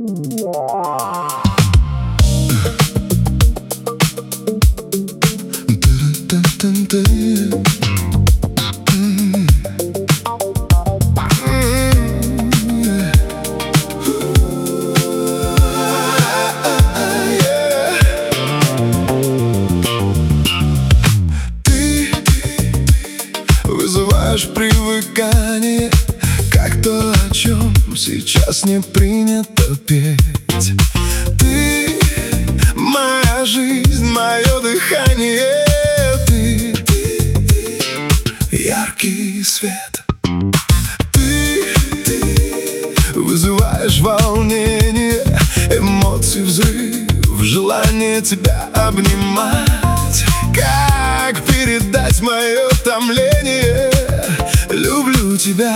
Вызываешь привыкание, как то, о чем сейчас не принято петь. Ты — моя жизнь, мое дыхание. Ты — яркий свет. Ты вызываешь волнение, эмоции, взрыв, желание тебя обнимать. Как передать мое томление? Люблю тебя,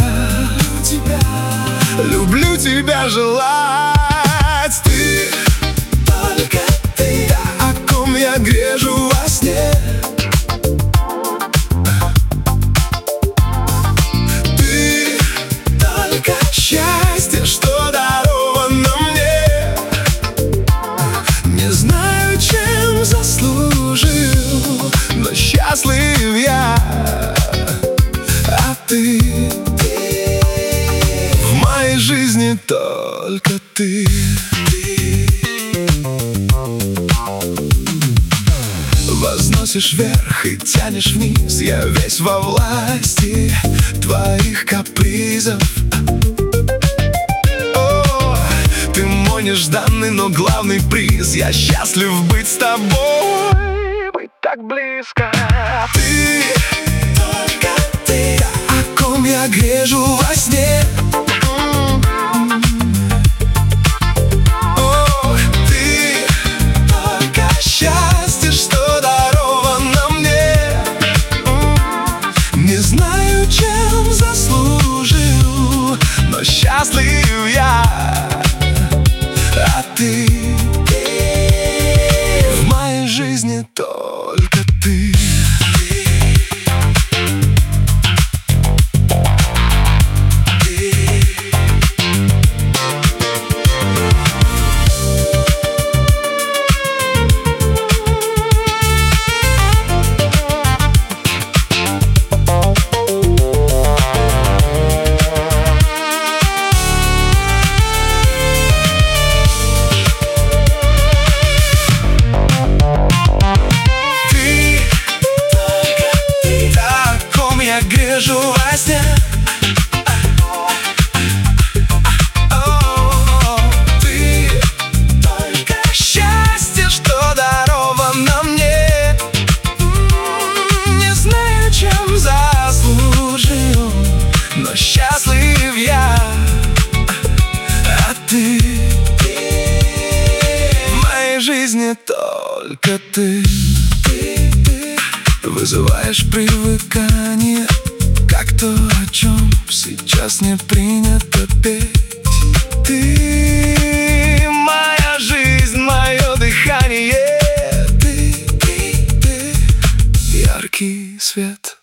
люблю тебя желать. Ты, только ты, о ком я грежу во сне. Ты, только счастье, что даровано мне. Не знаю, чем заслужил, но счастлив я. А ты, в моей жизни только ты. Возносишь вверх и тянешь вниз, я весь во власти твоих капризов. О, ты мой нежданный, но главный приз. Я счастлив быть с тобой, быть так близко. Ты, только ты, о ком я грежу во сне. О, ты, только счастье, что даровано мне. Не знаю, чем заслужил, но счастлив я. А ты, в моей жизни только ты. Грежу во сне. Ты, только счастье, что даровано мне. Не знаю, чем заслужил, но счастлив я. А ты, в моей жизни только ты. Вызываешь привыкание, как то, о чем сейчас не принято петь. Ты — моя жизнь, мое дыхание. Ты — яркий свет.